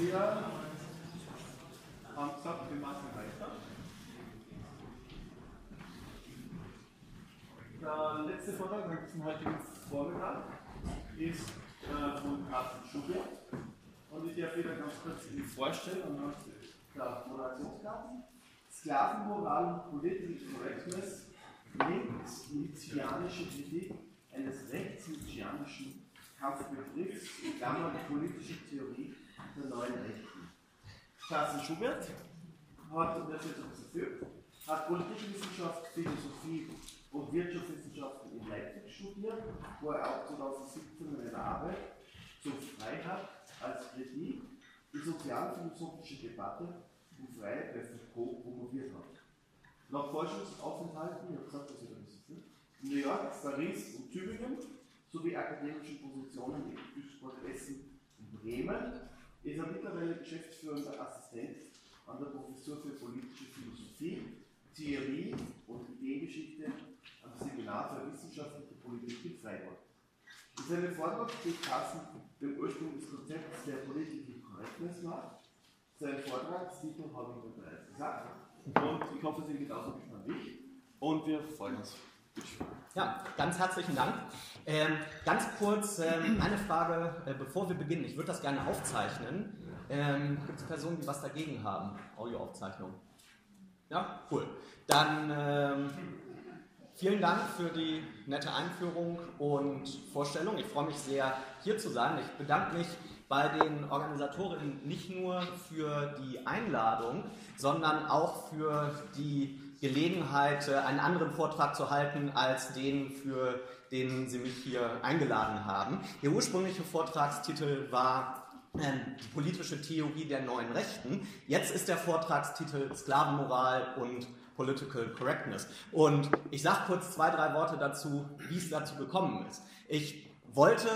Wir haben gesagt, wir machen weiter. Der letzte Vortrag von heutigen Vormittag ist von Carsten Schubert. Und ich darf wieder ganz kurz Ihnen vorstellen anhand der Moderationskarten. Sklavenmoral und Political Correctness linkt nietzscheanische Kritik eines rechtsnietzscheanischen Kampfbegriffs, in Klammern politische Theorie der neuen Rechten. Carsten Schubert hat, und das ist jetzt ein bisschen viel, hat Politikwissenschaft, Philosophie und Wirtschaftswissenschaften in Leipzig studiert, wo er auch 2017 eine Arbeit zur Freiheit als Kritik, die sozialphilosophische Debatte und Freiheit bei Foucault promoviert hat. Nach Forschungsaufenthalten, ich habe gesagt, dass ich das ist, in New York, Paris und Tübingen sowie akademischen Positionen in Duisburg, Essen und Bremen ist er mittlerweile geschäftsführender Assistent an der Professur für politische Philosophie, Theorie und Ideengeschichte am Seminar für wissenschaftliche Politik in Freiburg. In seinem Vortrag steht Carsten dem Ursprung des Konzepts der Political Correctness nach. Sein Vortragstitel habe ich mir bereits gesagt und ich hoffe, Sie sind genauso gespannt wie ich und wir freuen uns. Ja, ganz herzlichen Dank. Ganz kurz eine Frage, bevor wir beginnen. Ich würde das gerne aufzeichnen. Gibt es Personen, die was dagegen haben? Audioaufzeichnung? Ja, cool. Dann vielen Dank für die nette Einführung und Vorstellung. Ich freue mich sehr, hier zu sein. Ich bedanke mich bei den Organisatorinnen nicht nur für die Einladung, sondern auch für die Gelegenheit, einen anderen Vortrag zu halten als den, für den Sie mich hier eingeladen haben. Der ursprüngliche Vortragstitel war die politische Theorie der neuen Rechten. Jetzt ist der Vortragstitel Sklavenmoral und Political Correctness. Und ich sage kurz 2, 3 Worte dazu, wie es dazu gekommen ist. Ich wollte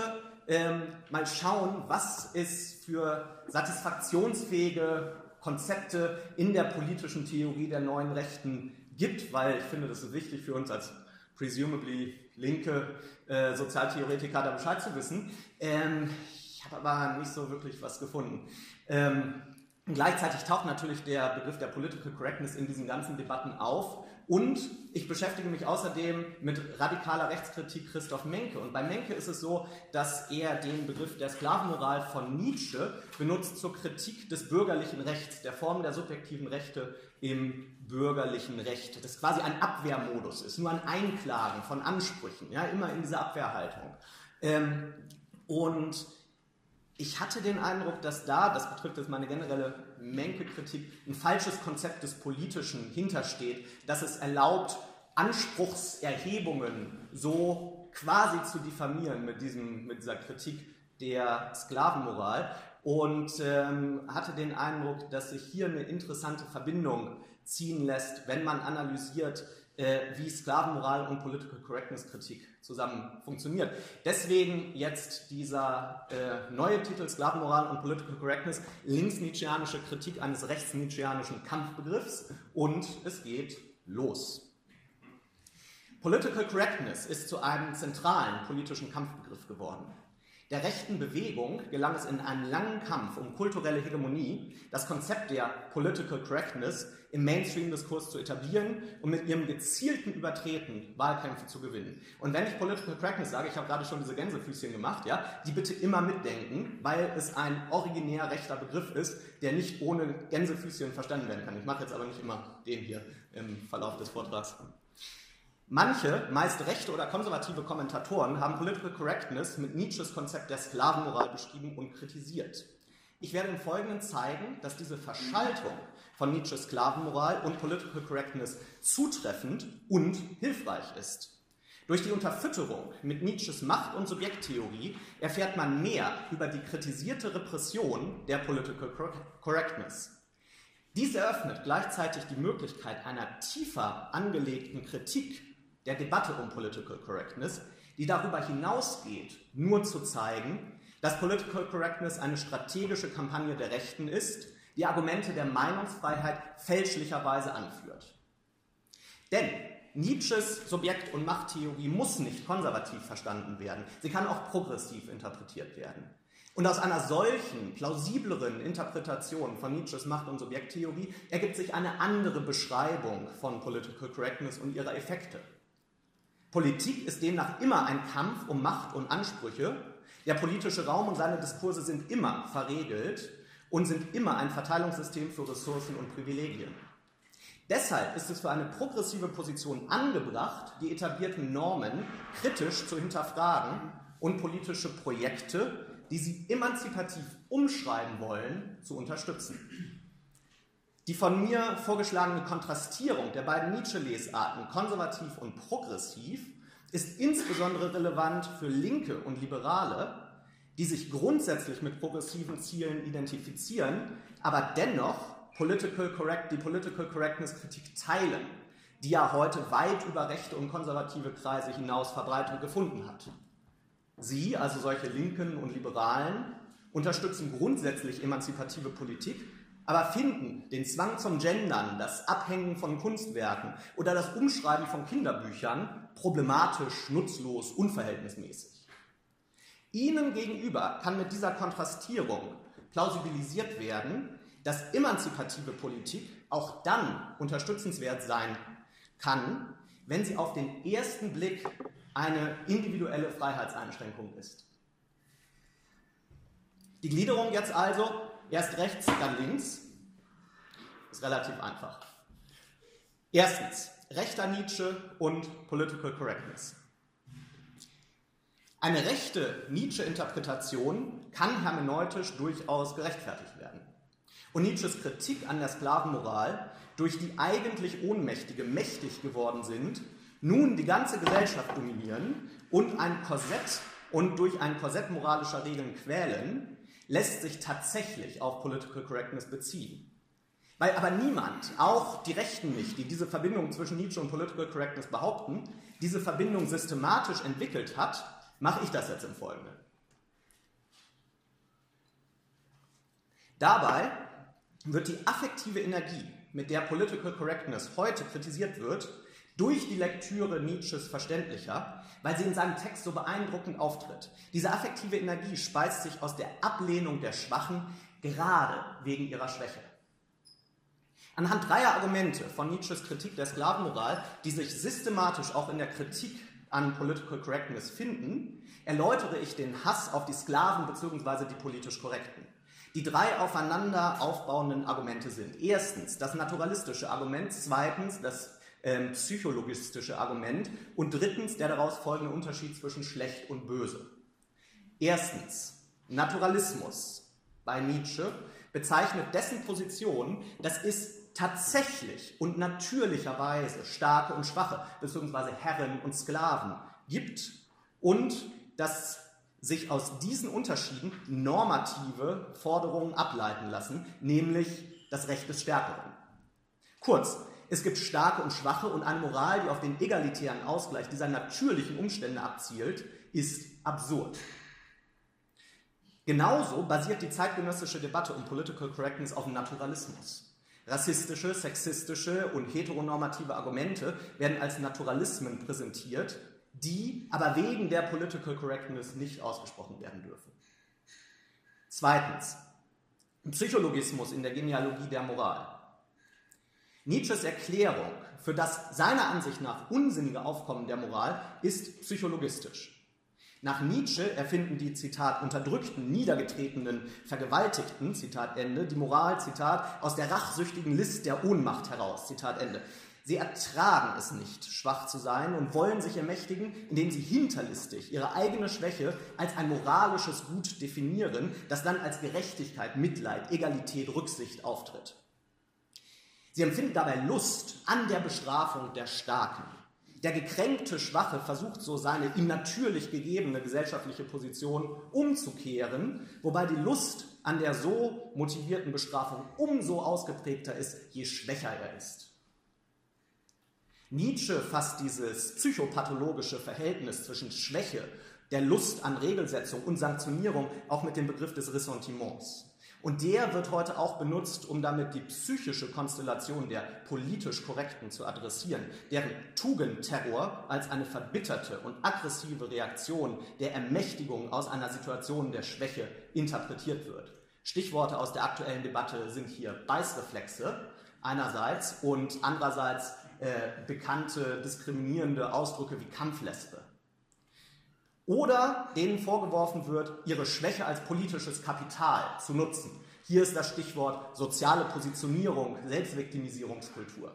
mal schauen, was es für satisfaktionsfähige Konzepte in der politischen Theorie der neuen Rechten gibt, weil ich finde, das ist wichtig für uns als presumably linke Sozialtheoretiker da Bescheid zu wissen. Ich habe aber nicht so wirklich was gefunden. Gleichzeitig taucht natürlich der Begriff der Political Correctness in diesen ganzen Debatten auf und ich beschäftige mich außerdem mit radikaler Rechtskritik Christoph Menke. Und bei Menke ist es so, dass er den Begriff der Sklavenmoral von Nietzsche benutzt zur Kritik des bürgerlichen Rechts, der Form der subjektiven Rechte im bürgerlichen Recht. Das quasi ein Abwehrmodus ist, nur ein Einklagen von Ansprüchen, ja, immer in dieser Abwehrhaltung. Und ich hatte den Eindruck, dass da, das betrifft jetzt meine generelle Menke-Kritik, ein falsches Konzept des Politischen hintersteht, dass es erlaubt, Anspruchserhebungen so quasi zu diffamieren mit dieser Kritik der Sklavenmoral und hatte den Eindruck, dass sich hier eine interessante Verbindung ziehen lässt, wenn man analysiert, wie Sklavenmoral und Political Correctness Kritik zusammen funktioniert. Deswegen jetzt dieser neue Titel Sklavenmoral und Political Correctness, linksnietzscheanische Kritik eines rechtsnietzscheanischen Kampfbegriffs und es geht los. Political Correctness ist zu einem zentralen politischen Kampfbegriff geworden. Der rechten Bewegung gelang es in einem langen Kampf um kulturelle Hegemonie, das Konzept der Political Correctness im Mainstream-Diskurs zu etablieren und mit ihrem gezielten Übertreten Wahlkämpfe zu gewinnen. Und wenn ich Political Correctness sage, ich habe gerade schon diese Gänsefüßchen gemacht, ja, die bitte immer mitdenken, weil es ein originär rechter Begriff ist, der nicht ohne Gänsefüßchen verstanden werden kann. Ich mache jetzt aber nicht immer den hier im Verlauf des Vortrags. Manche, meist rechte oder konservative Kommentatoren haben Political Correctness mit Nietzsches Konzept der Sklavenmoral beschrieben und kritisiert. Ich werde im Folgenden zeigen, dass diese Verschaltung von Nietzsches Sklavenmoral und Political Correctness zutreffend und hilfreich ist. Durch die Unterfütterung mit Nietzsches Macht- und Subjekttheorie erfährt man mehr über die kritisierte Repression der Political Correctness. Dies eröffnet gleichzeitig die Möglichkeit einer tiefer angelegten Kritik der Debatte um Political Correctness, die darüber hinausgeht, nur zu zeigen, dass Political Correctness eine strategische Kampagne der Rechten ist, die Argumente der Meinungsfreiheit fälschlicherweise anführt. Denn Nietzsches Subjekt- und Machttheorie muss nicht konservativ verstanden werden, sie kann auch progressiv interpretiert werden. Und aus einer solchen, plausibleren Interpretation von Nietzsches Macht- und Subjekttheorie ergibt sich eine andere Beschreibung von Political Correctness und ihrer Effekte. Politik ist demnach immer ein Kampf um Macht und Ansprüche. Der politische Raum und seine Diskurse sind immer verregelt und sind immer ein Verteilungssystem für Ressourcen und Privilegien. Deshalb ist es für eine progressive Position angebracht, die etablierten Normen kritisch zu hinterfragen und politische Projekte, die sie emanzipativ umschreiben wollen, zu unterstützen. Die von mir vorgeschlagene Kontrastierung der beiden Nietzsche-Lesarten, konservativ und progressiv, ist insbesondere relevant für Linke und Liberale, die sich grundsätzlich mit progressiven Zielen identifizieren, aber dennoch die Political Correctness-Kritik teilen, die ja heute weit über rechte und konservative Kreise hinaus Verbreitung gefunden hat. Sie, also solche Linken und Liberalen, unterstützen grundsätzlich emanzipative Politik, aber finden den Zwang zum Gendern, das Abhängen von Kunstwerken oder das Umschreiben von Kinderbüchern problematisch, nutzlos, unverhältnismäßig. Ihnen gegenüber kann mit dieser Kontrastierung plausibilisiert werden, dass emanzipative Politik auch dann unterstützenswert sein kann, wenn sie auf den ersten Blick eine individuelle Freiheitseinschränkung ist. Die Gliederung jetzt also, erst rechts, dann links, ist relativ einfach. Erstens, rechter Nietzsche und Political Correctness. Eine rechte Nietzsche-Interpretation kann hermeneutisch durchaus gerechtfertigt werden. Und Nietzsches Kritik an der Sklavenmoral, durch die eigentlich Ohnmächtige mächtig geworden sind, nun die ganze Gesellschaft dominieren und durch ein Korsett moralischer Regeln quälen, lässt sich tatsächlich auf Political Correctness beziehen. Weil aber niemand, auch die Rechten nicht, die diese Verbindung zwischen Nietzsche und Political Correctness behaupten, diese Verbindung systematisch entwickelt hat, mache ich das jetzt im Folgenden. Dabei wird die affektive Energie, mit der Political Correctness heute kritisiert wird, durch die Lektüre Nietzsches verständlicher, weil sie in seinem Text so beeindruckend auftritt. Diese affektive Energie speist sich aus der Ablehnung der Schwachen, gerade wegen ihrer Schwäche. Anhand dreier Argumente von Nietzsches Kritik der Sklavenmoral, die sich systematisch auch in der Kritik an Political Correctness finden, erläutere ich den Hass auf die Sklaven bzw. die politisch Korrekten. Die drei aufeinander aufbauenden Argumente sind: erstens das naturalistische Argument, zweitens das psychologistische Argument und drittens der daraus folgende Unterschied zwischen schlecht und böse. Erstens, Naturalismus bei Nietzsche bezeichnet dessen Position, dass es tatsächlich und natürlicherweise Starke und Schwache bzw. Herren und Sklaven gibt und dass sich aus diesen Unterschieden normative Forderungen ableiten lassen, nämlich das Recht des Stärkeren. Kurz, es gibt Starke und Schwache und eine Moral, die auf den egalitären Ausgleich dieser natürlichen Umstände abzielt, ist absurd. Genauso basiert die zeitgenössische Debatte um Political Correctness auf dem Naturalismus. Rassistische, sexistische und heteronormative Argumente werden als Naturalismen präsentiert, die aber wegen der Political Correctness nicht ausgesprochen werden dürfen. Zweitens, Psychologismus in der Genealogie der Moral. Nietzsches Erklärung für das seiner Ansicht nach unsinnige Aufkommen der Moral ist psychologistisch. Nach Nietzsche erfinden die, Zitat, unterdrückten, niedergetretenen, vergewaltigten, Zitat Ende, die Moral, Zitat, aus der rachsüchtigen List der Ohnmacht heraus, Zitat Ende. Sie ertragen es nicht, schwach zu sein und wollen sich ermächtigen, indem sie hinterlistig ihre eigene Schwäche als ein moralisches Gut definieren, das dann als Gerechtigkeit, Mitleid, Egalität, Rücksicht auftritt. Sie empfinden dabei Lust an der Bestrafung der Starken. Der gekränkte Schwache versucht so seine ihm natürlich gegebene gesellschaftliche Position umzukehren, wobei die Lust an der so motivierten Bestrafung umso ausgeprägter ist, je schwächer er ist. Nietzsche fasst dieses psychopathologische Verhältnis zwischen Schwäche, der Lust an Regelsetzung und Sanktionierung auch mit dem Begriff des Ressentiments. Und der wird heute auch benutzt, um damit die psychische Konstellation der politisch Korrekten zu adressieren, deren Tugendterror als eine verbitterte und aggressive Reaktion der Ermächtigung aus einer Situation der Schwäche interpretiert wird. Stichworte aus der aktuellen Debatte sind hier Beißreflexe einerseits und andererseits bekannte diskriminierende Ausdrücke wie Kampflesbe. Oder denen vorgeworfen wird, ihre Schwäche als politisches Kapital zu nutzen. Hier ist das Stichwort soziale Positionierung, Selbstviktimisierungskultur.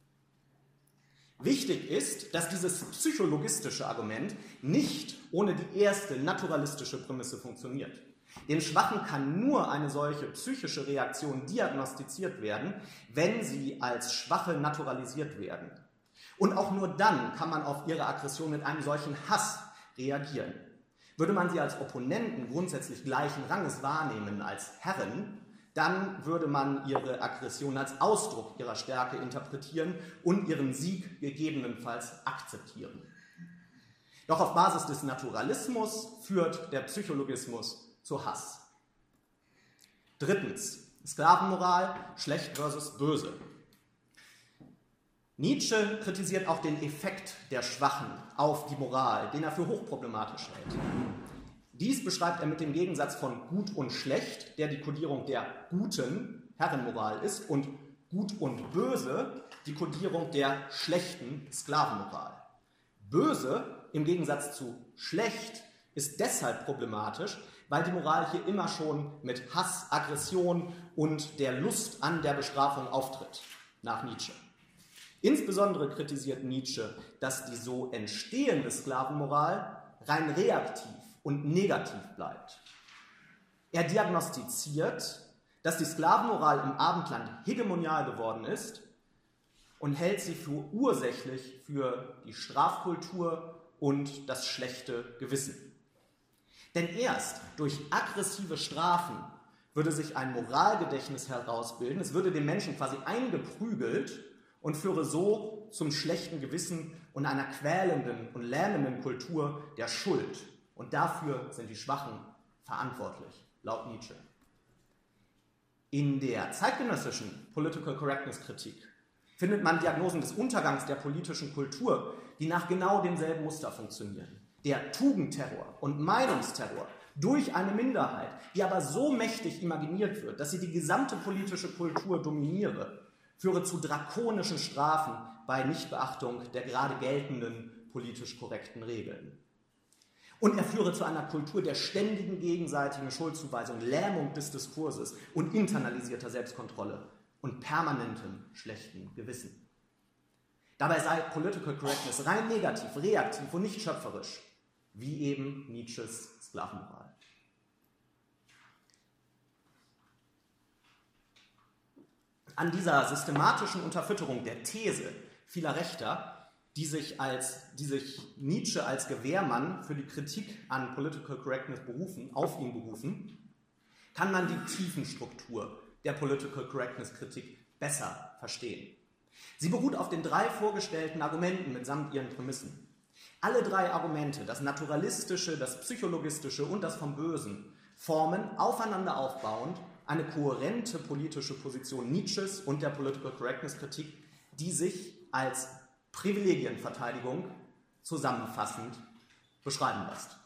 Wichtig ist, dass dieses psychologistische Argument nicht ohne die erste naturalistische Prämisse funktioniert. Dem Schwachen kann nur eine solche psychische Reaktion diagnostiziert werden, wenn sie als Schwache naturalisiert werden. Und auch nur dann kann man auf ihre Aggression mit einem solchen Hass reagieren. Würde man sie als Opponenten grundsätzlich gleichen Ranges wahrnehmen als Herren, dann würde man ihre Aggression als Ausdruck ihrer Stärke interpretieren und ihren Sieg gegebenenfalls akzeptieren. Doch auf Basis des Naturalismus führt der Psychologismus zu Hass. Drittens, Sklavenmoral, schlecht versus böse. Nietzsche kritisiert auch den Effekt der Schwachen auf die Moral, den er für hochproblematisch hält. Dies beschreibt er mit dem Gegensatz von gut und schlecht, der die Kodierung der guten Herrenmoral ist, und gut und böse, die Kodierung der schlechten Sklavenmoral. Böse, im Gegensatz zu schlecht, ist deshalb problematisch, weil die Moral hier immer schon mit Hass, Aggression und der Lust an der Bestrafung auftritt, nach Nietzsche. Insbesondere kritisiert Nietzsche, dass die so entstehende Sklavenmoral rein reaktiv und negativ bleibt. Er diagnostiziert, dass die Sklavenmoral im Abendland hegemonial geworden ist und hält sie für ursächlich für die Strafkultur und das schlechte Gewissen. Denn erst durch aggressive Strafen würde sich ein Moralgedächtnis herausbilden, es würde den Menschen quasi eingeprügelt und führe so zum schlechten Gewissen und einer quälenden und lähmenden Kultur der Schuld. Und dafür sind die Schwachen verantwortlich, laut Nietzsche. In der zeitgenössischen Political Correctness Kritik findet man Diagnosen des Untergangs der politischen Kultur, die nach genau demselben Muster funktionieren. Der Tugendterror und Meinungsterror durch eine Minderheit, die aber so mächtig imaginiert wird, dass sie die gesamte politische Kultur dominiere, führe zu drakonischen Strafen bei Nichtbeachtung der gerade geltenden politisch korrekten Regeln. Und er führe zu einer Kultur der ständigen gegenseitigen Schuldzuweisung, Lähmung des Diskurses und internalisierter Selbstkontrolle und permanentem schlechten Gewissen. Dabei sei Political Correctness rein negativ, reaktiv und nicht schöpferisch, wie eben Nietzsches Sklavenmoral. An dieser systematischen Unterfütterung der These vieler Rechter, die sich Nietzsche als Gewehrmann für die Kritik an Political Correctness auf ihn berufen, kann man die Tiefenstruktur der Political Correctness Kritik besser verstehen. Sie beruht auf den 3 vorgestellten Argumenten mitsamt ihren Prämissen. Alle 3 Argumente, das Naturalistische, das Psychologistische und das vom Bösen, formen aufeinander aufbauend eine kohärente politische Position Nietzsches und der Political Correctness Kritik, die sich als Privilegienverteidigung zusammenfassend beschreiben lässt.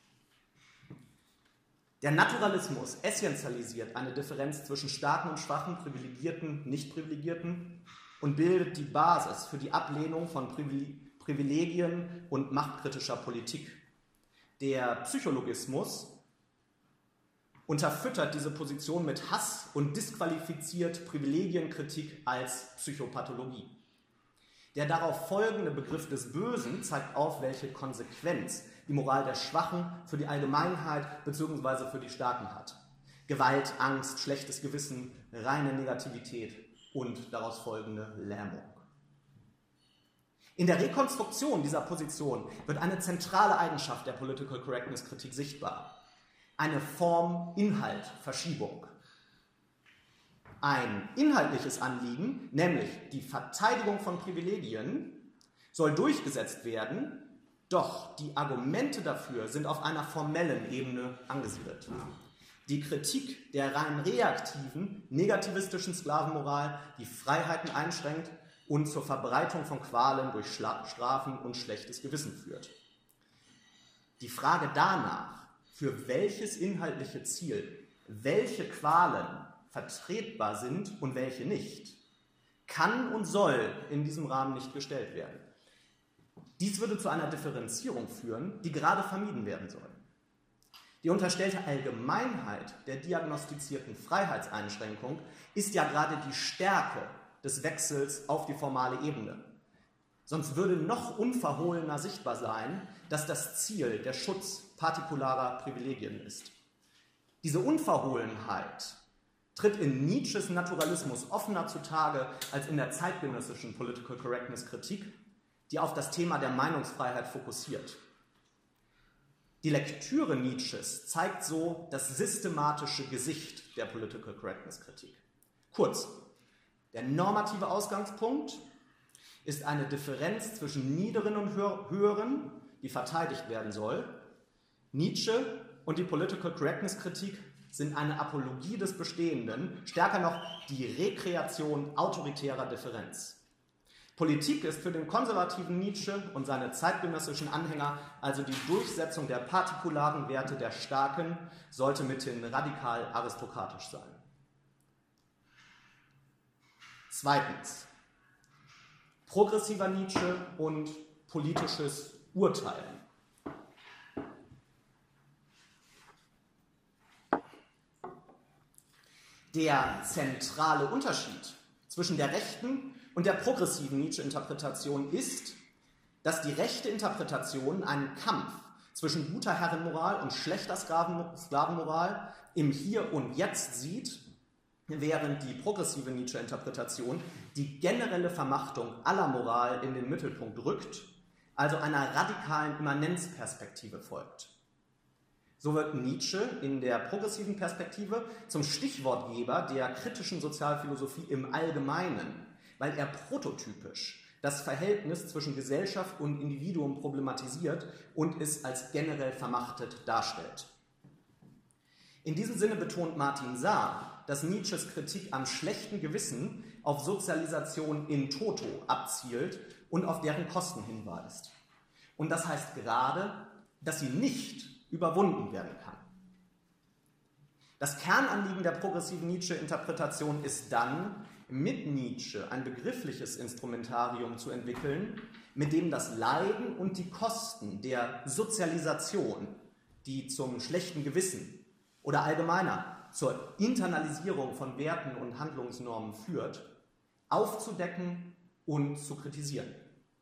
Der Naturalismus essentialisiert eine Differenz zwischen Starken und Schwachen, Privilegierten, Nicht-Privilegierten und bildet die Basis für die Ablehnung von Privilegien und machtkritischer Politik. Der Psychologismus unterfüttert diese Position mit Hass und disqualifiziert Privilegienkritik als Psychopathologie. Der darauf folgende Begriff des Bösen zeigt auf, welche Konsequenz die Moral der Schwachen für die Allgemeinheit bzw. für die Starken hat. Gewalt, Angst, schlechtes Gewissen, reine Negativität und daraus folgende Lähmung. In der Rekonstruktion dieser Position wird eine zentrale Eigenschaft der Political Correctness Kritik sichtbar. Eine Form-Inhalt-Verschiebung. Ein inhaltliches Anliegen, nämlich die Verteidigung von Privilegien, soll durchgesetzt werden, doch die Argumente dafür sind auf einer formellen Ebene angesiedelt. Die Kritik der rein reaktiven, negativistischen Sklavenmoral, die Freiheiten einschränkt und zur Verbreitung von Qualen durch Strafen und schlechtes Gewissen führt. Die Frage danach, für welches inhaltliche Ziel welche Qualen vertretbar sind und welche nicht, kann und soll in diesem Rahmen nicht gestellt werden. Dies würde zu einer Differenzierung führen, die gerade vermieden werden soll. Die unterstellte Allgemeinheit der diagnostizierten Freiheitseinschränkung ist ja gerade die Stärke des Wechsels auf die formale Ebene. Sonst würde noch unverhohlener sichtbar sein, dass das Ziel der Schutz partikularer Privilegien ist. Diese Unverhohlenheit tritt in Nietzsches Naturalismus offener zutage als in der zeitgenössischen Political Correctness Kritik, die auf das Thema der Meinungsfreiheit fokussiert. Die Lektüre Nietzsches zeigt so das systematische Gesicht der Political Correctness Kritik. Kurz, der normative Ausgangspunkt ist eine Differenz zwischen niederen und höheren, die verteidigt werden soll. Nietzsche und die Political Correctness Kritik sind eine Apologie des Bestehenden, stärker noch die Rekreation autoritärer Differenz. Politik ist für den konservativen Nietzsche und seine zeitgenössischen Anhänger also die Durchsetzung der partikularen Werte der Starken, sollte mithin radikal aristokratisch sein. Zweitens, progressiver Nietzsche und politisches Urteilen. Der zentrale Unterschied zwischen der rechten und der progressiven Nietzsche-Interpretation ist, dass die rechte Interpretation einen Kampf zwischen guter Herrenmoral und schlechter Sklavenmoral im Hier und Jetzt sieht, während die progressive Nietzsche-Interpretation die generelle Vermachtung aller Moral in den Mittelpunkt rückt, also einer radikalen Immanenzperspektive folgt. So wird Nietzsche in der progressiven Perspektive zum Stichwortgeber der kritischen Sozialphilosophie im Allgemeinen, weil er prototypisch das Verhältnis zwischen Gesellschaft und Individuum problematisiert und es als generell vermachtet darstellt. In diesem Sinne betont Martin Saar, dass Nietzsches Kritik am schlechten Gewissen auf Sozialisation in toto abzielt und auf deren Kosten hinweist. Und das heißt gerade, dass sie nicht überwunden werden kann. Das Kernanliegen der progressiven Nietzsche-Interpretation ist dann, mit Nietzsche ein begriffliches Instrumentarium zu entwickeln, mit dem das Leiden und die Kosten der Sozialisation, die zum schlechten Gewissen oder allgemeiner zur Internalisierung von Werten und Handlungsnormen führt, aufzudecken und zu kritisieren.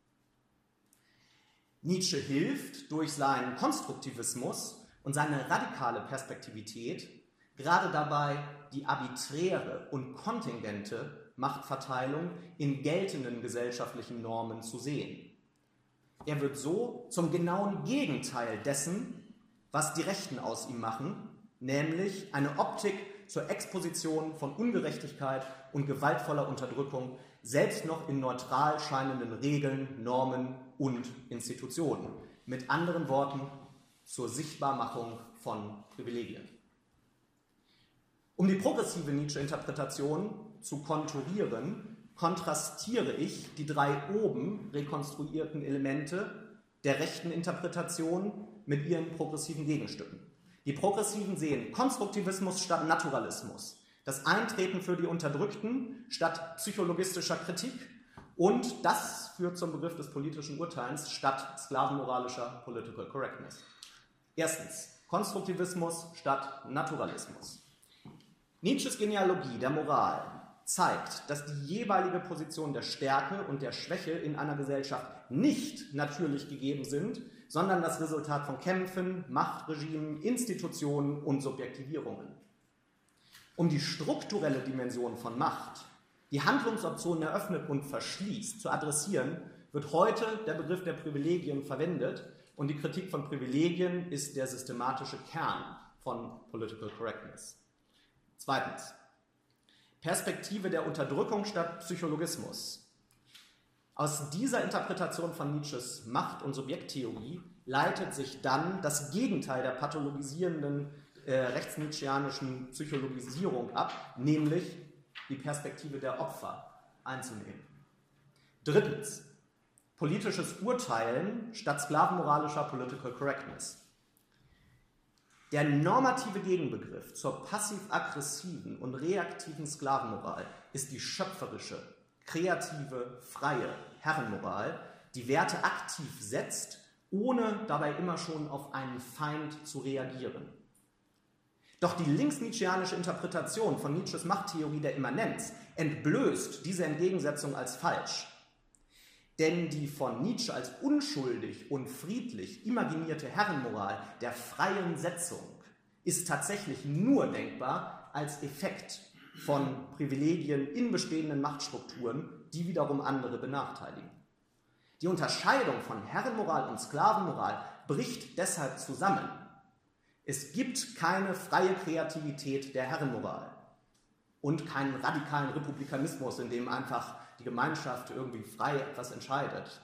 Nietzsche hilft durch seinen Konstruktivismus und seine radikale Perspektivität gerade dabei, die arbiträre und kontingente Machtverteilung in geltenden gesellschaftlichen Normen zu sehen. Er wird so zum genauen Gegenteil dessen, was die Rechten aus ihm machen, nämlich eine Optik zur Exposition von Ungerechtigkeit und gewaltvoller Unterdrückung, selbst noch in neutral scheinenden Regeln, Normen und Institutionen. Mit anderen Worten, zur Sichtbarmachung von Privilegien. Um die progressive Nietzsche-Interpretation zu konturieren, kontrastiere ich die drei oben rekonstruierten Elemente der rechten Interpretation mit ihren progressiven Gegenstücken. Die Progressiven sehen Konstruktivismus statt Naturalismus, das Eintreten für die Unterdrückten statt psychologistischer Kritik und das führt zum Begriff des politischen Urteils statt sklavenmoralischer Political Correctness. Erstens, Konstruktivismus statt Naturalismus. Nietzsches Genealogie der Moral zeigt, dass die jeweilige Position der Stärke und der Schwäche in einer Gesellschaft nicht natürlich gegeben sind, sondern das Resultat von Kämpfen, Machtregimen, Institutionen und Subjektivierungen. Um die strukturelle Dimension von Macht, die Handlungsoptionen eröffnet und verschließt, zu adressieren, wird heute der Begriff der Privilegien verwendet und die Kritik von Privilegien ist der systematische Kern von Political Correctness. Zweitens, Perspektive der Unterdrückung statt Psychologismus. Aus dieser Interpretation von Nietzsches Macht- und Subjekttheorie leitet sich dann das Gegenteil der pathologisierenden rechtsnietzscheanischen Psychologisierung ab, nämlich die Perspektive der Opfer einzunehmen. Drittens, politisches Urteilen statt sklavenmoralischer Political Correctness. Der normative Gegenbegriff zur passiv-aggressiven und reaktiven Sklavenmoral ist die schöpferische, kreative, freie Herrenmoral, die Werte aktiv setzt, ohne dabei immer schon auf einen Feind zu reagieren. Doch die linksnietzscheanische Interpretation von Nietzsches Machttheorie der Immanenz entblößt diese Entgegensetzung als falsch. Denn die von Nietzsche als unschuldig und friedlich imaginierte Herrenmoral der freien Setzung ist tatsächlich nur denkbar als Effekt von Privilegien in bestehenden Machtstrukturen, die wiederum andere benachteiligen. Die Unterscheidung von Herrenmoral und Sklavenmoral bricht deshalb zusammen. Es gibt keine freie Kreativität der Herrenmoral und keinen radikalen Republikanismus, in dem einfach die Gemeinschaft irgendwie frei etwas entscheidet.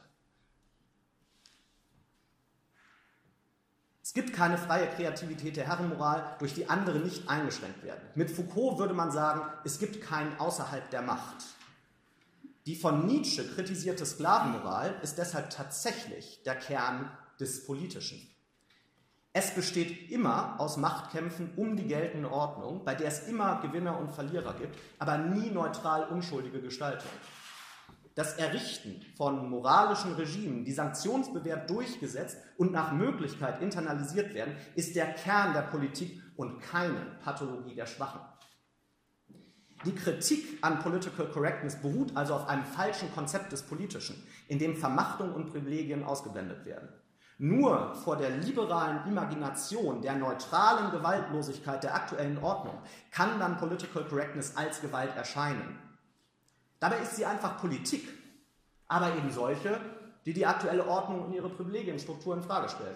Es gibt keine freie Kreativität der Herrenmoral, durch die andere nicht eingeschränkt werden. Mit Foucault würde man sagen, es gibt kein Außerhalb der Macht. Die von Nietzsche kritisierte Sklavenmoral ist deshalb tatsächlich der Kern des Politischen. Es besteht immer aus Machtkämpfen um die geltende Ordnung, bei der es immer Gewinner und Verlierer gibt, aber nie neutral unschuldige Gestaltung. Das Errichten von moralischen Regimen, die sanktionsbewehrt durchgesetzt und nach Möglichkeit internalisiert werden, ist der Kern der Politik und keine Pathologie der Schwachen. Die Kritik an Political Correctness beruht also auf einem falschen Konzept des Politischen, in dem Vermachtung und Privilegien ausgeblendet werden. Nur vor der liberalen Imagination der neutralen Gewaltlosigkeit der aktuellen Ordnung kann dann Political Correctness als Gewalt erscheinen. Dabei ist sie einfach Politik, aber eben solche, die die aktuelle Ordnung und ihre Privilegienstruktur in Frage stellt.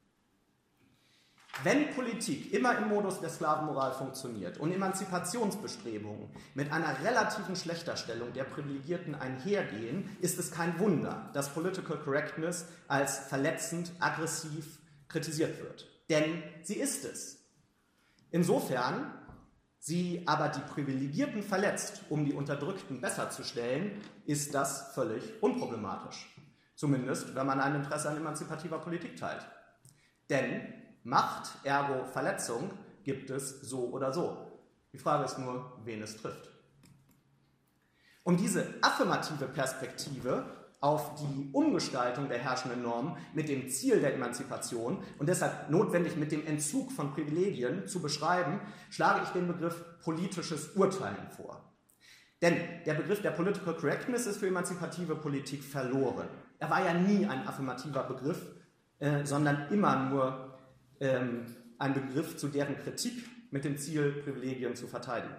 Wenn Politik immer im Modus der Sklavenmoral funktioniert und Emanzipationsbestrebungen mit einer relativen Schlechterstellung der Privilegierten einhergehen, ist es kein Wunder, dass Political Correctness als verletzend, aggressiv kritisiert wird. Denn sie ist es. Insofern sie aber die Privilegierten verletzt, um die Unterdrückten besser zu stellen, ist das völlig unproblematisch. Zumindest, wenn man ein Interesse an emanzipativer Politik teilt. Denn Macht, ergo Verletzung, gibt es so oder so. Die Frage ist nur, wen es trifft. Um diese affirmative Perspektive auf die Umgestaltung der herrschenden Normen mit dem Ziel der Emanzipation und deshalb notwendig mit dem Entzug von Privilegien zu beschreiben, schlage ich den Begriff politisches Urteilen vor. Denn der Begriff der Political Correctness ist für emanzipative Politik verloren. Er war ja nie ein affirmativer Begriff, sondern immer nur ein Begriff zu deren Kritik mit dem Ziel, Privilegien zu verteidigen.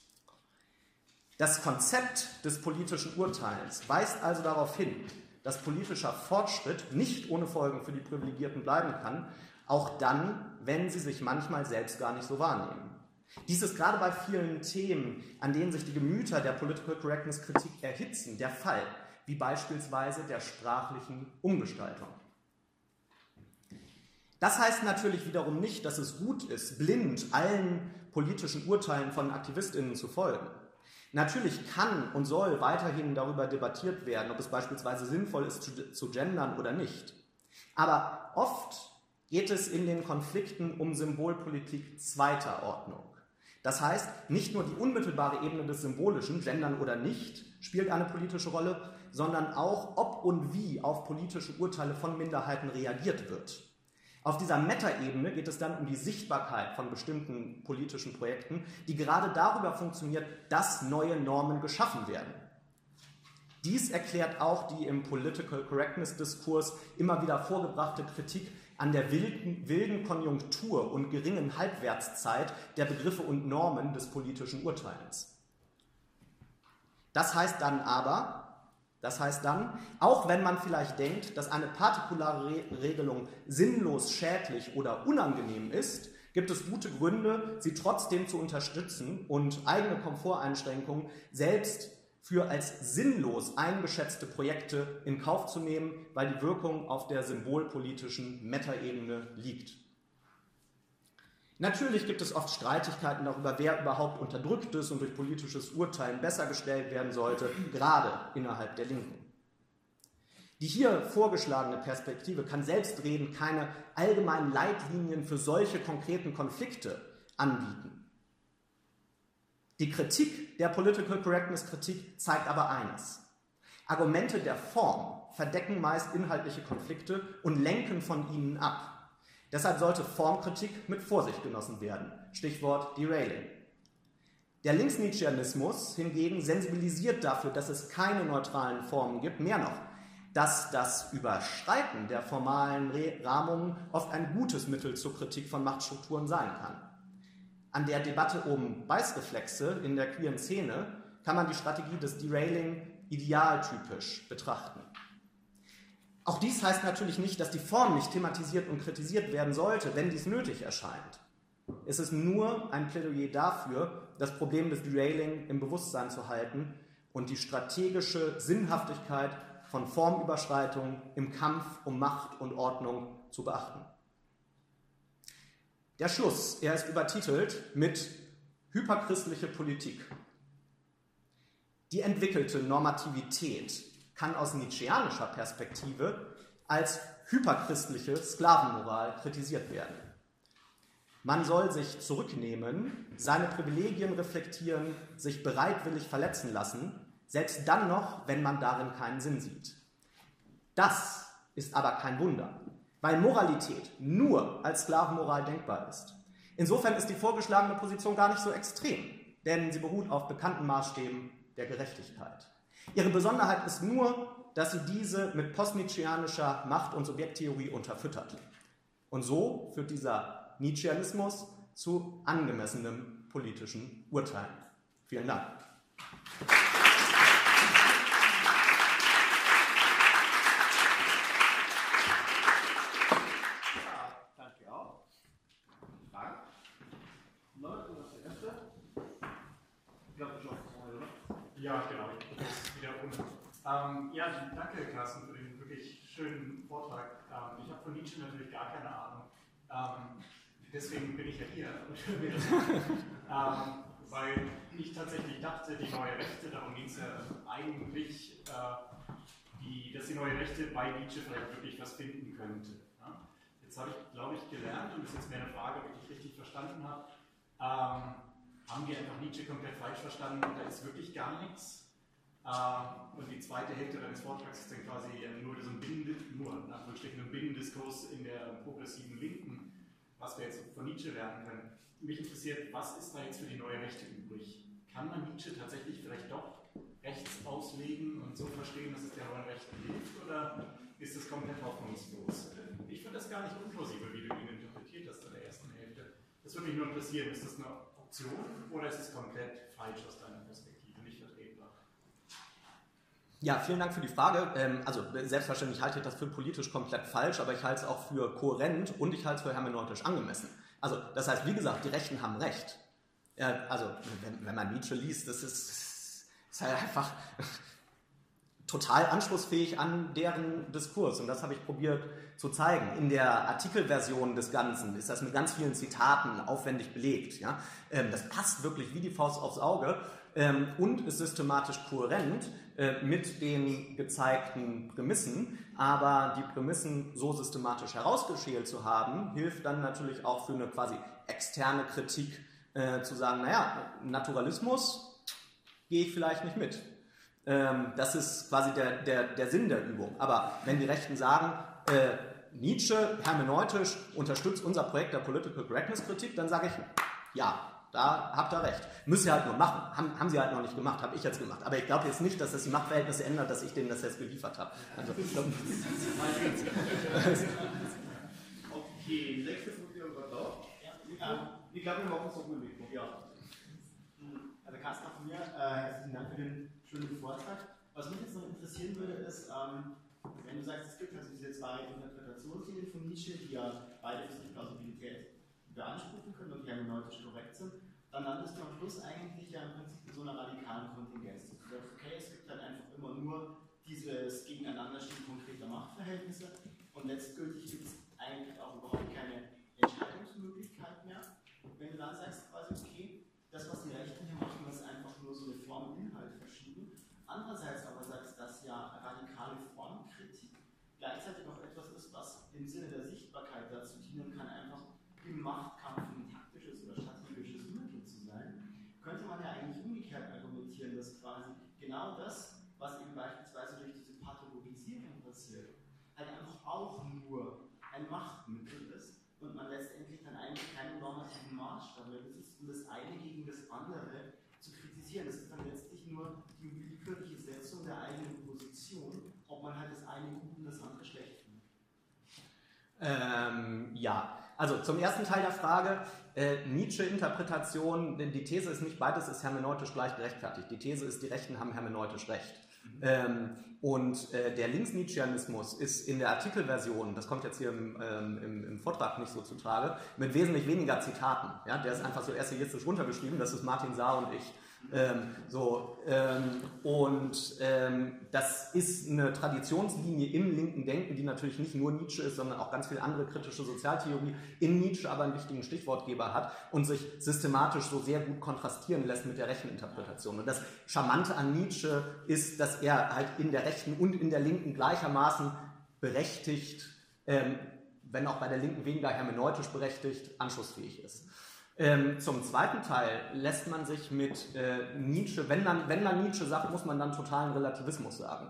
Das Konzept des politischen Urteils weist also darauf hin, dass politischer Fortschritt nicht ohne Folgen für die Privilegierten bleiben kann, auch dann, wenn sie sich manchmal selbst gar nicht so wahrnehmen. Dies ist gerade bei vielen Themen, an denen sich die Gemüter der Political Correctness-Kritik erhitzen, der Fall, wie beispielsweise der sprachlichen Umgestaltung. Das heißt natürlich wiederum nicht, dass es gut ist, blind allen politischen Urteilen von AktivistInnen zu folgen. Natürlich kann und soll weiterhin darüber debattiert werden, ob es beispielsweise sinnvoll ist, zu gendern oder nicht. Aber oft geht es in den Konflikten um Symbolpolitik zweiter Ordnung. Das heißt, nicht nur die unmittelbare Ebene des Symbolischen, gendern oder nicht, spielt eine politische Rolle, sondern auch, ob und wie auf politische Urteile von Minderheiten reagiert wird. Auf dieser Metaebene geht es dann um die Sichtbarkeit von bestimmten politischen Projekten, die gerade darüber funktioniert, dass neue Normen geschaffen werden. Dies erklärt auch die im Political Correctness-Diskurs immer wieder vorgebrachte Kritik an der wilden Konjunktur und geringen Halbwertszeit der Begriffe und Normen des politischen Urteilens. Das heißt dann, auch wenn man vielleicht denkt, dass eine partikulare Regelung sinnlos, schädlich oder unangenehm ist, gibt es gute Gründe, sie trotzdem zu unterstützen und eigene Komforteinschränkungen selbst für als sinnlos eingeschätzte Projekte in Kauf zu nehmen, weil die Wirkung auf der symbolpolitischen Metaebene liegt. Natürlich gibt es oft Streitigkeiten darüber, wer überhaupt unterdrückt ist und durch politisches Urteilen besser gestellt werden sollte, gerade innerhalb der Linken. Die hier vorgeschlagene Perspektive kann selbstredend keine allgemeinen Leitlinien für solche konkreten Konflikte anbieten. Die Kritik der Political Correctness-Kritik zeigt aber eines: Argumente der Form verdecken meist inhaltliche Konflikte und lenken von ihnen ab. Deshalb sollte Formkritik mit Vorsicht genossen werden. Stichwort Derailing. Der Linksnietzscheanismus hingegen sensibilisiert dafür, dass es keine neutralen Formen gibt. Mehr noch, dass das Überschreiten der formalen Rahmungen oft ein gutes Mittel zur Kritik von Machtstrukturen sein kann. An der Debatte um Beißreflexe in der queeren Szene kann man die Strategie des Derailing idealtypisch betrachten. Auch dies heißt natürlich nicht, dass die Form nicht thematisiert und kritisiert werden sollte, wenn dies nötig erscheint. Es ist nur ein Plädoyer dafür, das Problem des Derailing im Bewusstsein zu halten und die strategische Sinnhaftigkeit von Formüberschreitung im Kampf um Macht und Ordnung zu beachten. Der Schluss, er ist übertitelt mit Hyperchristliche Politik. Die entwickelte Normativität kann aus nietzscheanischer Perspektive als hyperchristliche Sklavenmoral kritisiert werden. Man soll sich zurücknehmen, seine Privilegien reflektieren, sich bereitwillig verletzen lassen, selbst dann noch, wenn man darin keinen Sinn sieht. Das ist aber kein Wunder, weil Moralität nur als Sklavenmoral denkbar ist. Insofern ist die vorgeschlagene Position gar nicht so extrem, denn sie beruht auf bekannten Maßstäben der Gerechtigkeit. Ihre Besonderheit ist nur, dass sie diese mit postnietzscheanischer Macht- und Subjekttheorie unterfüttert. Und so führt dieser Nietzscheanismus zu angemessenem politischen Urteilen. Vielen Dank. Danke auch. Fragen? Leute, das ist der erste. Ich glaube, ich auch, oder? Ja, genau. Ich muss wieder ja, danke, Carsten, für den wirklich schönen Vortrag. Ich habe von Nietzsche natürlich gar keine Ahnung. Deswegen bin ich ja hier und höre mir das an. Weil ich tatsächlich dachte, die neue Rechte, darum ging es ja eigentlich, dass die neue Rechte bei Nietzsche vielleicht wirklich was finden könnte. Ja? Jetzt habe ich, glaube ich, gelernt, und das ist jetzt mehr eine Frage, ob ich richtig verstanden habe, haben wir einfach Nietzsche komplett falsch verstanden und da ist wirklich gar nichts. Und die zweite Hälfte deines Vortrags ist dann quasi nur so ein Binnendiskurs in der progressiven Linken, was wir jetzt von Nietzsche lernen können. Mich interessiert, was ist da jetzt für die neue Rechte übrig? Kann man Nietzsche tatsächlich vielleicht doch rechts auslegen und so verstehen, dass es der neuen Rechten hilft, oder ist das komplett hoffnungslos? Ich finde das gar nicht unplausibel, wie du ihn interpretiert hast in der ersten Hälfte. Das würde mich nur interessieren, ist das eine Option oder ist es komplett falsch aus deiner Perspektive, nicht vertretbar? Ja, vielen Dank für die Frage. Also selbstverständlich halte ich das für politisch komplett falsch, aber ich halte es auch für kohärent und ich halte es für hermeneutisch angemessen. Also das heißt, wie gesagt, die Rechten haben recht. Also wenn man Nietzsche liest, das ist halt einfach total anschlussfähig an deren Diskurs. Und das habe ich probiert zu zeigen. In der Artikelversion des Ganzen ist das mit ganz vielen Zitaten aufwendig belegt. Ja? Das passt wirklich wie die Faust aufs Auge und ist systematisch kohärent mit den gezeigten Prämissen. Aber die Prämissen so systematisch herausgeschält zu haben, hilft dann natürlich auch für eine quasi externe Kritik zu sagen, naja, Naturalismus gehe ich vielleicht nicht mit. Das ist quasi der Sinn der Übung. Aber wenn die Rechten sagen, Nietzsche hermeneutisch unterstützt unser Projekt der Political Correctness Kritik, dann sage ich, ja, da habt ihr recht. Müsst ihr halt nur machen. Haben sie halt noch nicht gemacht, habe ich jetzt gemacht. Aber ich glaube jetzt nicht, dass das die Machtverhältnisse ändert, dass ich denen das jetzt geliefert habe. Also, Okay, nächste Funktion war da. Ich glaube, wir machen es auch mit Mikro. Ja. Also Carsten, auch von mir, herzlichen Dank für den schönen Vortrag. Was mich jetzt noch interessieren würde, ist, wenn du sagst, es gibt also diese zwei Interpretationslinien von Nietzsche, die ja beide für sich Plausibilität beanspruchen können und die hermeneutisch korrekt sind, dann landest du am Schluss eigentlich ja im Prinzip in so einer radikalen Kontingenz. Du sagst, okay, es gibt halt einfach immer nur dieses Gegeneinanderstehen konkreter Machtverhältnisse und letztgültig gibt es eigentlich auch überhaupt keine Entscheidungsmöglichkeit mehr. genau das, was eben beispielsweise durch diese Pathologisierung passiert, halt einfach auch nur ein Machtmittel ist und man letztendlich dann eigentlich keinen normativen Maßstab mehr besitzt, um das eine gegen das andere zu kritisieren. Das ist dann letztlich nur die willkürliche Setzung der eigenen Position, ob man halt das eine gut und das andere schlecht findet. Ja, also zum ersten Teil der Frage, Nietzsche-Interpretation, die These ist nicht, beides ist hermeneutisch gleich gerechtfertigt. Die These ist, die Rechten haben hermeneutisch recht. Und der Links-Nietzscheanismus ist in der Artikelversion, das kommt jetzt hier im Vortrag nicht so zutage, mit wesentlich weniger Zitaten. Ja? Der ist einfach so essayistisch runtergeschrieben, das ist Martin Saar und ich. Das ist eine Traditionslinie im linken Denken, die natürlich nicht nur Nietzsche ist, sondern auch ganz viel andere kritische Sozialtheorie in Nietzsche aber einen wichtigen Stichwortgeber hat und sich systematisch so sehr gut kontrastieren lässt mit der rechten Interpretation. Und das Charmante an Nietzsche ist, dass er halt in der rechten und in der linken gleichermaßen berechtigt, wenn auch bei der Linken weniger hermeneutisch berechtigt, anschlussfähig ist. Zum zweiten Teil lässt man sich mit Nietzsche, wenn man Nietzsche sagt, muss man dann totalen Relativismus sagen.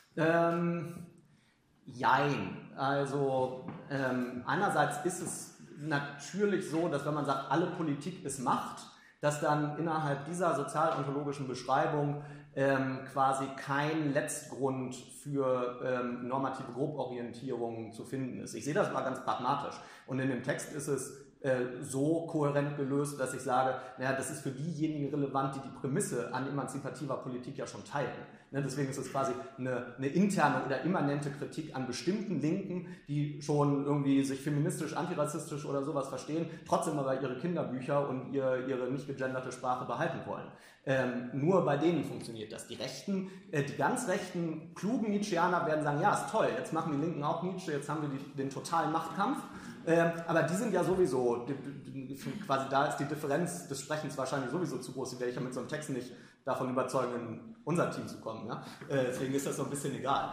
Jein. Also einerseits ist es natürlich so, dass wenn man sagt, alle Politik ist Macht, dass dann innerhalb dieser sozialontologischen Beschreibung quasi kein Letztgrund für normative Groborientierung zu finden ist. Ich sehe das mal ganz pragmatisch. Und in dem Text ist es so kohärent gelöst, dass ich sage, naja, das ist für diejenigen relevant, die die Prämisse an emanzipativer Politik ja schon teilen. Ne, deswegen ist es quasi eine interne oder immanente Kritik an bestimmten Linken, die schon irgendwie sich feministisch, antirassistisch oder sowas verstehen, trotzdem aber ihre Kinderbücher und ihre nicht gegenderte Sprache behalten wollen. Nur bei denen funktioniert das. Die Rechten, die ganz rechten, klugen Nietzscheaner werden sagen, ja, ist toll, jetzt machen die Linken auch Nietzsche, jetzt haben wir den totalen Machtkampf. Aber die sind ja sowieso, quasi da ist die Differenz des Sprechens wahrscheinlich sowieso zu groß, die werde ich ja mit so einem Text nicht davon überzeugen, in unser Team zu kommen. Ja? Deswegen ist das so ein bisschen egal.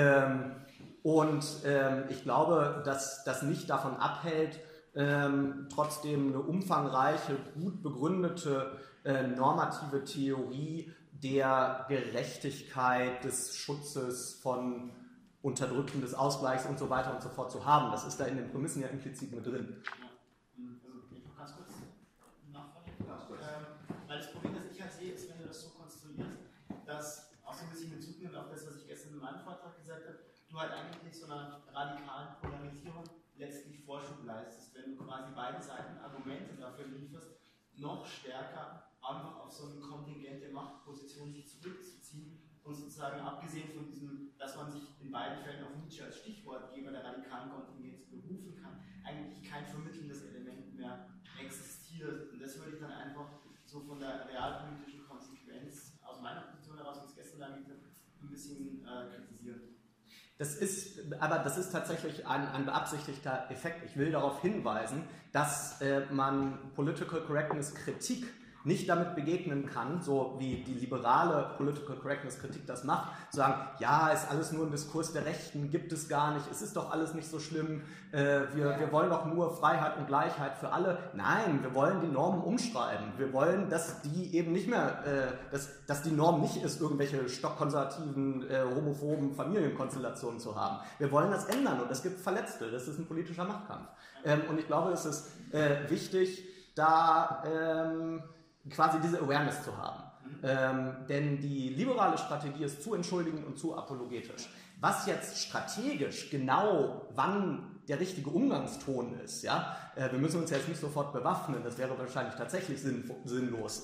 Ich glaube, dass das nicht davon abhält, trotzdem eine umfangreiche, gut begründete normative Theorie der Gerechtigkeit, des Schutzes von Unterdrücken, des Ausgleichs und so weiter und so fort zu haben. Das ist da in den Prämissen ja implizit mit drin. Also ich noch ganz kurz nachfragen. Weil das Problem, das ich halt sehe, ist, wenn du das so konstruierst, dass auch so ein bisschen Bezug nimmt auf das, was ich gestern in meinem Vortrag gesagt habe, du halt eigentlich so einer radikalen Polarisierung letztlich Vorschub leistest, wenn du quasi beiden Seiten Argumente dafür lieferst, noch stärker einfach auf so eine kontingente Machtposition sich zurückzuziehen und sozusagen abgesehen von diesem, dass man sich in beiden Fällen auf Nietzsche als Stichwortgeber der radikalen Kontingenz berufen kann, eigentlich kein vermittelndes Element mehr existiert. Und das würde ich dann einfach so von der realpolitischen Konsequenz aus meiner Position heraus, wie es gestern dargelegt habe, ein bisschen kritisieren. Das ist tatsächlich ein beabsichtigter Effekt. Ich will darauf hinweisen, dass man Political Correctness Kritik nicht damit begegnen kann, so wie die liberale Political Correctness Kritik das macht, zu sagen, ja, ist alles nur ein Diskurs der Rechten, gibt es gar nicht, es ist doch alles nicht so schlimm, wir wollen doch nur Freiheit und Gleichheit für alle. Nein, wir wollen die Normen umschreiben. Wir wollen, dass die eben nicht mehr, dass die Norm nicht ist, irgendwelche stockkonservativen, homophoben Familienkonstellationen zu haben. Wir wollen das ändern und es gibt Verletzte, das ist ein politischer Machtkampf. Und ich glaube, es ist wichtig, da quasi diese Awareness zu haben. Denn die liberale Strategie ist zu entschuldigend und zu apologetisch. Was jetzt strategisch genau wann der richtige Umgangston ist, ja, wir müssen uns jetzt nicht sofort bewaffnen, das wäre wahrscheinlich tatsächlich sinnlos.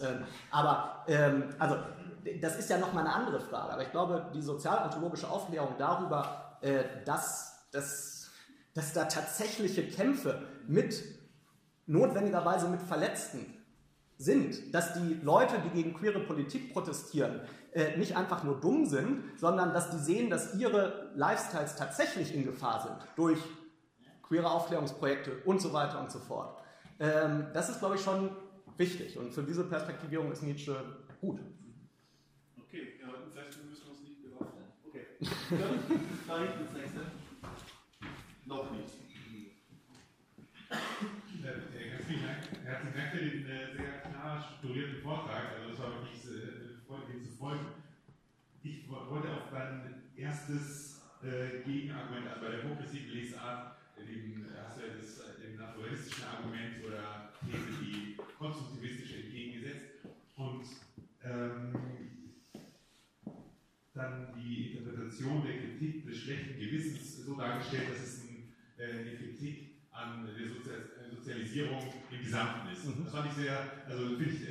Also das ist ja nochmal eine andere Frage, aber ich glaube, die sozialontologische Aufklärung darüber, dass da tatsächliche Kämpfe notwendigerweise mit Verletzten sind, dass die Leute, die gegen queere Politik protestieren, nicht einfach nur dumm sind, sondern dass die sehen, dass ihre Lifestyles tatsächlich in Gefahr sind durch queere Aufklärungsprojekte und so weiter und so fort. Das ist, glaube ich, schon wichtig und für diese Perspektivierung ist Nietzsche gut. Okay, ja, vielleicht müssen wir uns nicht bewaffnen. Okay. Dann fahre ich ins nächste. Noch nicht. Vielen Dank. Herzlichen Dank für den sehr klar strukturierten Vortrag. Also das war wirklich dem zu folgen. ernstes Gegenargument, also bei der progressiven Lesart, hast du ja dem naturalistischen Argument oder These die konstruktivistische entgegengesetzt und dann die Interpretation der Kritik des schlechten Gewissens so dargestellt, dass es eine Kritik an der Sozialisierung im Gesamten ist. Das fand ich sehr, also finde ich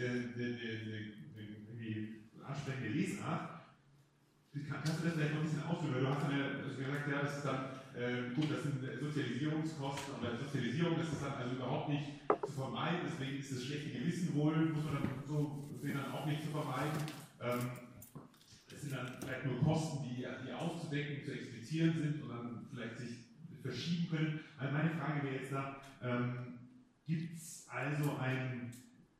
eine ansprechende Lesart. Kannst du das vielleicht noch ein bisschen ausführen? Weil du hast dann ja gesagt, ja, das ist dann, gut, das sind Sozialisierungskosten oder Sozialisierung, das ist dann also überhaupt nicht zu vermeiden, deswegen ist das schlechte Gewissen wohl, muss man dann so sehen, dann auch nicht zu vermeiden. Es sind dann vielleicht nur Kosten, die auszudecken, zu explizieren sind und dann vielleicht sich verschieben können. Also meine Frage wäre jetzt da, gibt es also ein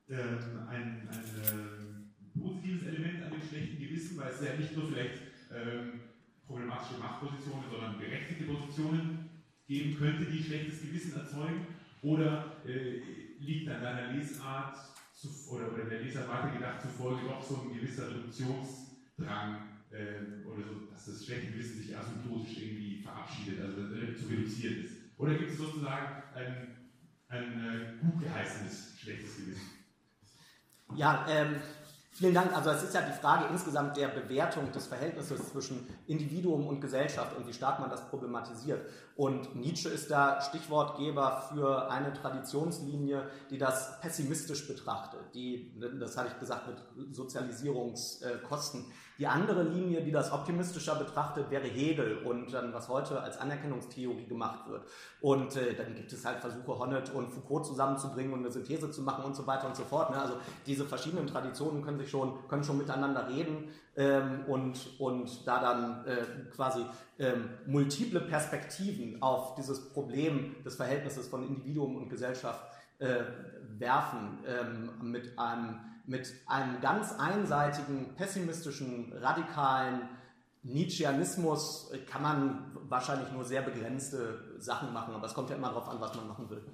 positives Element an dem schlechten Gewissen, weil es ja nicht nur vielleicht problematische Machtpositionen, sondern berechtigte Positionen geben könnte, die schlechtes Gewissen erzeugen? Oder liegt an deiner Lesart oder der Lesart weitergedacht zufolge doch so ein gewisser Reduktionsdrang oder so, dass das schlechte Gewissen sich asymptotisch irgendwie verabschiedet, also zu reduzieren ist? Oder gibt es sozusagen ein gut geheißenes schlechtes Gewissen? Ja, vielen Dank. Also es ist ja die Frage insgesamt der Bewertung des Verhältnisses zwischen Individuum und Gesellschaft und wie stark man das problematisiert. Und Nietzsche ist da Stichwortgeber für eine Traditionslinie, die das pessimistisch betrachtet, das hatte ich gesagt, mit Sozialisierungskosten. Die andere Linie, die das optimistischer betrachtet, wäre Hegel und dann, was heute als Anerkennungstheorie gemacht wird. Und dann gibt es halt Versuche, Honneth und Foucault zusammenzubringen und eine Synthese zu machen und so weiter und so fort. Ne? Also diese verschiedenen Traditionen können schon miteinander reden und da dann quasi multiple Perspektiven auf dieses Problem des Verhältnisses von Individuum und Gesellschaft werfen mit einem ganz einseitigen, pessimistischen, radikalen Nietzscheanismus kann man wahrscheinlich nur sehr begrenzte Sachen machen, aber es kommt ja immer darauf an, was man machen will.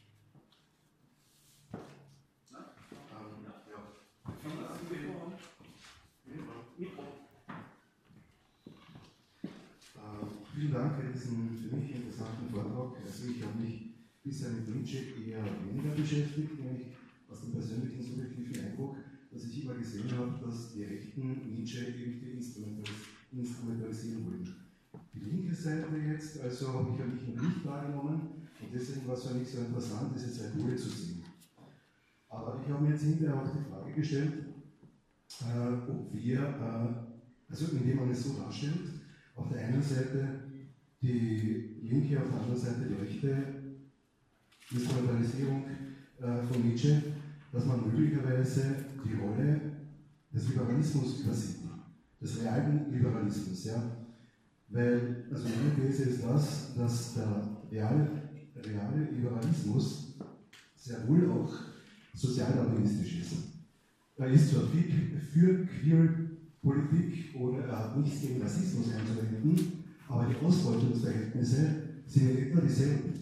Vielen Dank für diesen für mich interessanten Vortrag. Also ich habe mich bisher mit Nietzsche eher weniger beschäftigt, nämlich aus dem persönlichen subjektiven Eindruck, dass ich immer gesehen habe, dass die Rechten Nietzsche irgendwie instrumentalisieren wollen. Die linke Seite jetzt, also habe ich ja nicht wahrgenommen und deswegen war es für mich so interessant, diese zwei Pole zu sehen. Aber ich habe mir jetzt hinterher auch die Frage gestellt, ob wir, also indem man es so darstellt, auf der einen Seite die Linke, auf der anderen Seite die rechte Instrumentalisierung von Nietzsche, dass man möglicherweise die Rolle des Liberalismus übersieht, des realen Liberalismus. Ja? Weil, also meine These ist das, dass der reale Liberalismus sehr wohl auch sozialdarwinistisch ist. Er ist zwar für Queer-Politik oder er hat nichts gegen Rassismus einzuwenden, aber die Ausbeutungsverhältnisse sind in etwa dieselben.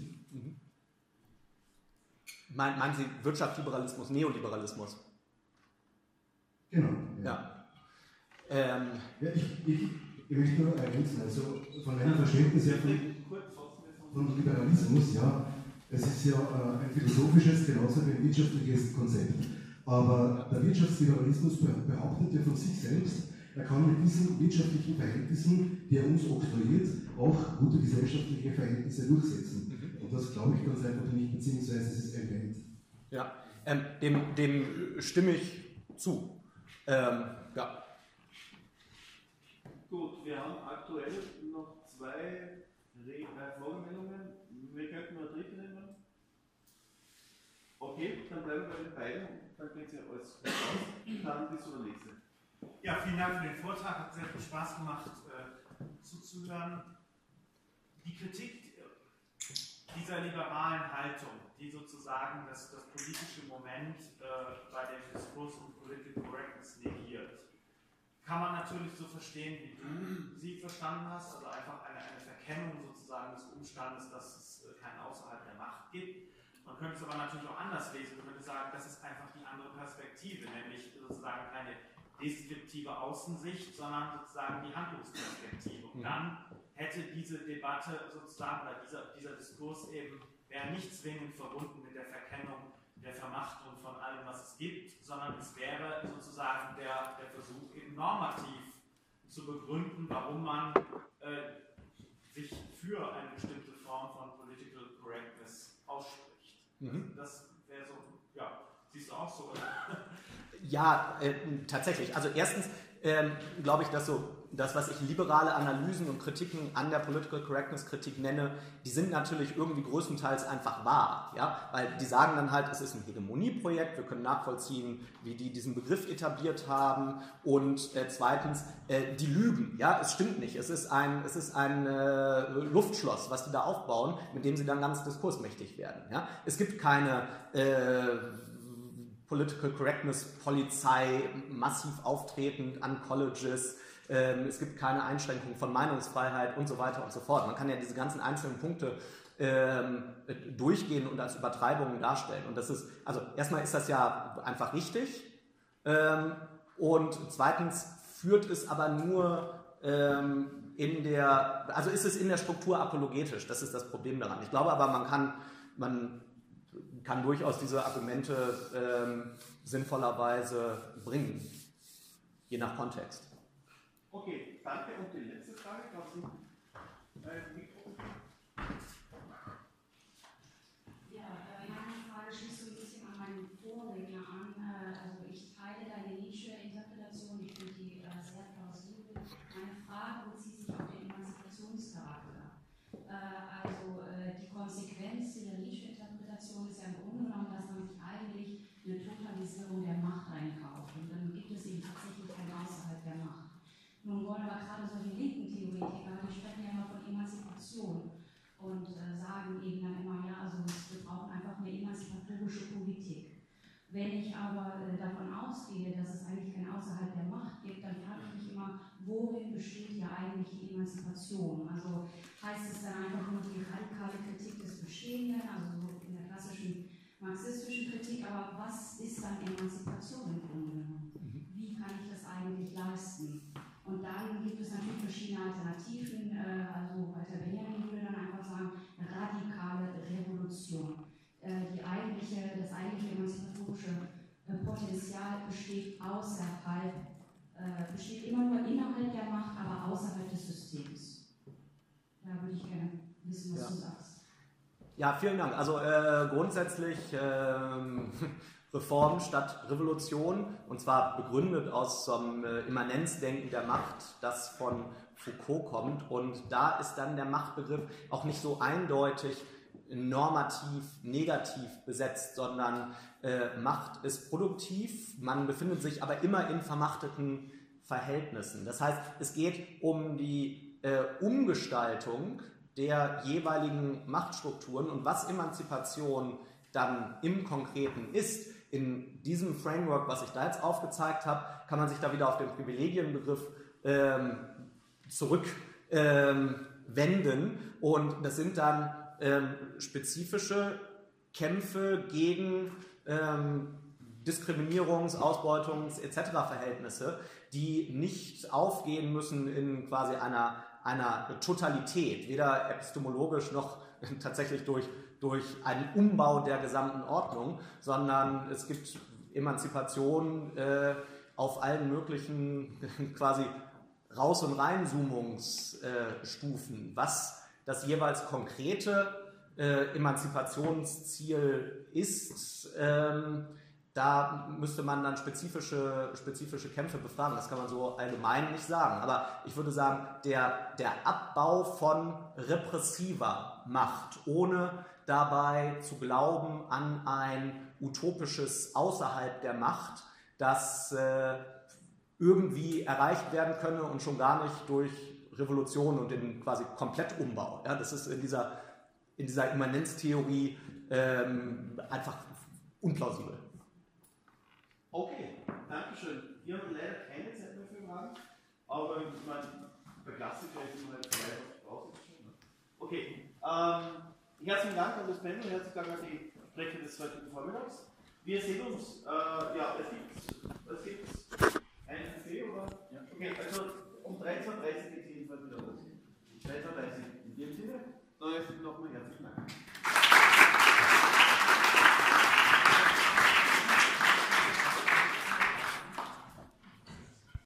Meinen Sie Wirtschaftsliberalismus, Neoliberalismus? Genau. Ja. Ja, ich möchte nur ergänzen, also von meinem Verständnis her von Liberalismus, ja, es ist ja ein philosophisches, genauso wie ein wirtschaftliches Konzept. Aber der Wirtschaftsliberalismus behauptet ja von sich selbst, er kann mit diesen wirtschaftlichen Verhältnissen, die er uns oktroyiert, auch gute gesellschaftliche Verhältnisse durchsetzen. Und das glaube ich ganz einfach nicht, beziehungsweise es ist erwähnt. Ja, dem stimme ich zu. Ja. Gut, wir haben aktuell noch zwei Fragemeldungen. Wir könnten nur eine dritte nehmen. Okay, dann bleiben wir bei den beiden. Dann geht es ja alles aus. Dann bis zur nächsten. Ja, vielen Dank für den Vortrag. Hat sehr viel Spaß gemacht, zuzuhören. Die Kritik dieser liberalen Haltung, die sozusagen das politische Moment bei dem Diskurs um Political Correctness negiert, kann man natürlich so verstehen, wie du sie verstanden hast, also einfach eine Verkennung sozusagen des Umstandes, dass es kein Außerhalb der Macht gibt. Man könnte es aber natürlich auch anders lesen. Man könnte sagen, das ist einfach die andere Perspektive, nämlich sozusagen eine deskriptive Außensicht, sondern sozusagen die Handlungsperspektive. Und dann hätte diese Debatte sozusagen, oder dieser Diskurs eben, wäre nicht zwingend verbunden mit der Verkennung der Vermachtung von allem, was es gibt, sondern es wäre sozusagen der Versuch, eben normativ zu begründen, warum man sich für eine bestimmte Form von Political Correctness ausspricht. Das wäre so, ja, siehst du auch so, oder? Ja, tatsächlich. Also erstens glaube ich, dass so das, was ich liberale Analysen und Kritiken an der Political Correctness Kritik nenne, die sind natürlich irgendwie größtenteils einfach wahr. Ja? Weil die sagen dann halt, es ist ein Hegemonieprojekt, wir können nachvollziehen, wie die diesen Begriff etabliert haben. Und zweitens, die lügen. Ja? Es stimmt nicht. Es ist ein Luftschloss, was die da aufbauen, mit dem sie dann ganz diskursmächtig werden. Ja? Es gibt keine Political Correctness Polizei massiv auftretend an Colleges, es gibt keine Einschränkung von Meinungsfreiheit und so weiter und so fort. Man kann ja diese ganzen einzelnen Punkte durchgehen und als Übertreibungen darstellen. Und das ist, also erstmal ist das ja einfach richtig und zweitens führt es aber nur ist es in der Struktur apologetisch, das ist das Problem daran. Ich glaube aber, man kann durchaus diese Argumente sinnvollerweise bringen, je nach Kontext. Okay, danke. Und die letzte Frage, gab es ein Mikro? Ja, meine Frage schließt so ein bisschen an meinen Vorredner an. Also ich teile deine Nietzsche-Interpretation, ich finde die sehr plausibel. Meine Frage bezieht sich auf den Emanzipationscharakter. Die Konsequenz dieser Nietzsche-Interpretation ist ja im Grunde genommen, dass man sich eigentlich eine Totalisierung der Macht einkauft. Und dann gibt es eben tatsächlich kein Außerhalb der Macht. Nun wollen aber gerade solche linken Theoretiker, die sprechen ja immer von Emanzipation und sagen eben dann immer, ja, also wir brauchen einfach eine emanzipatorische Politik. Wenn ich aber davon ausgehe, dass es eigentlich kein Außerhalb der Macht gibt, dann frage ich mich immer, worin besteht ja eigentlich die Emanzipation? Also heißt es dann einfach nur die radikale Kritik des Bestehenden, also so in der klassischen marxistischen Kritik, aber was ist dann Emanzipation im Grunde genommen? Wie kann ich das eigentlich leisten? Und dann gibt es natürlich verschiedene Alternativen, also Walter Benjamin würde dann einfach sagen, radikale Revolution. Das eigentliche emanzipatorische Potenzial besteht besteht immer nur innerhalb der Macht, aber außerhalb des Systems. Da würde ich gerne wissen, was du sagst. Ja, vielen Dank. Also grundsätzlich Reform statt Revolution, und zwar begründet aus so einem Immanenzdenken der Macht, das von Foucault kommt. Und da ist dann der Machtbegriff auch nicht so eindeutig normativ negativ besetzt, sondern Macht ist produktiv, man befindet sich aber immer in vermachteten Verhältnissen. Das heißt, es geht um die Umgestaltung der jeweiligen Machtstrukturen und was Emanzipation dann im Konkreten ist. In diesem Framework, was ich da jetzt aufgezeigt habe, kann man sich da wieder auf den Privilegienbegriff zurückwenden und das sind dann spezifische Kämpfe gegen Diskriminierungs-, Ausbeutungs- etc. Verhältnisse, die nicht aufgehen müssen in quasi einer Totalität, weder epistemologisch noch tatsächlich durch einen Umbau der gesamten Ordnung, sondern es gibt Emanzipation auf allen möglichen quasi Raus- und Reinzoomungsstufen, was das jeweils konkrete Emanzipationsziel ist, da müsste man dann spezifische Kämpfe befragen. Das kann man so allgemein nicht sagen. Aber ich würde sagen, der Abbau von repressiver Macht, ohne dabei zu glauben an ein utopisches Außerhalb der Macht, das irgendwie erreicht werden könne und schon gar nicht durch Revolution und den quasi Komplettumbau. Ja, das ist in dieser Immanenztheorie einfach unplausibel. Okay, danke schön. Wir haben leider keine Zeit mehr für Fragen, aber ich meine, bei Klassiker ist immer halt vielleicht draußen. Okay, herzlichen Dank an das Panel, herzlichen Dank an die Sprecher des heutigen Vormittags. Wir sehen uns, es gibt ein dem Sinne, nochmal herzlichen Dank.